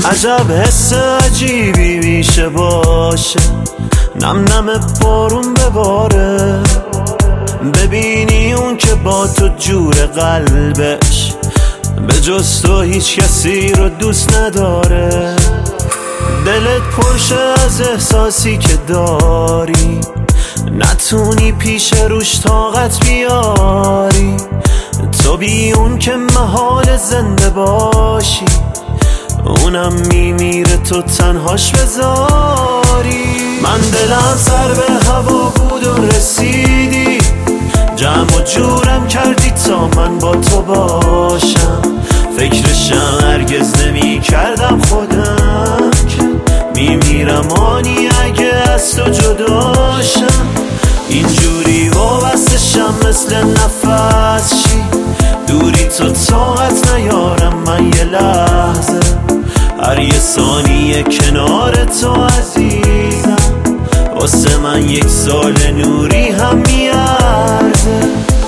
عجب حس عجیبی میشه باشه، نم نم بارون بباره، ببینی اون که با تو جور قلبش به جز تو هیچ کسی رو دوست نداره. دلت پرشه از احساسی که داری، نتونی پیش روش طاقت بیاری. تو بی اون که محال زنده باشی، اونم میمیره تو تنهاش بذاری. من دلم سر به هوا بود و رسیدی، جمع و جورم کردی تا من با تو باشم. فکرشم هرگز نمی کردم خودم که میمیرم آنی اگه از تو جداشم. اینجوری وابستشم مثل نفس چی، دوری تو طاقت نیارم من یه لحظه. هر یه ثانیه کنار تو عزیزم، واسه من یک سال نوری هم میارزه.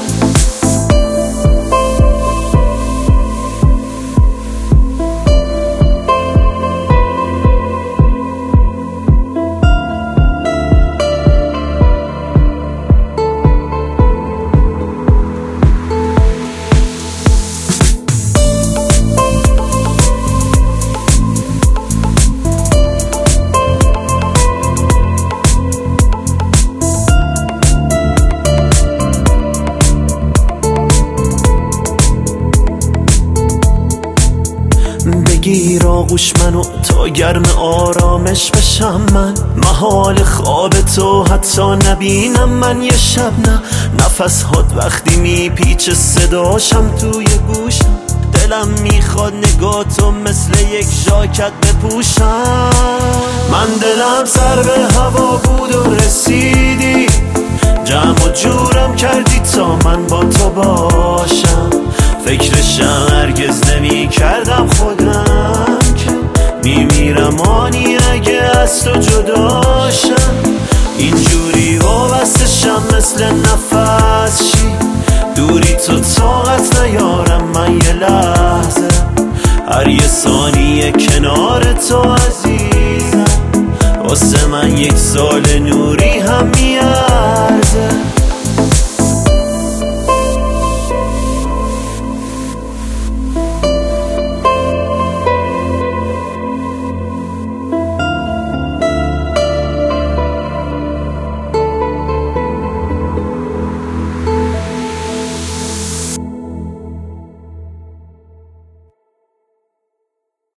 بگیر آغوش منو تا گرم آرامش بشم من، محال خواب تو حتی نبینم من یه شب. نه نفس هات وقتی میپیچه صداشم توی گوشم، دلم میخواد نگاه تو مثل یک ژاکت بپوشم. من دلم سر به هوا بود و رسیدی، جمع و جورم کردی تا من با تو باشم. فکرشم هرگز نمی کردم خودم که میمیرم آنی اگه از تو جداشم. اینجوری وابستشم مثل نفس چی، دوری تو طاقت نیارم من یه لحظه. هر یه ثانیه کنار تو عزیزم، واسه من یک سال نوری هم میارزه.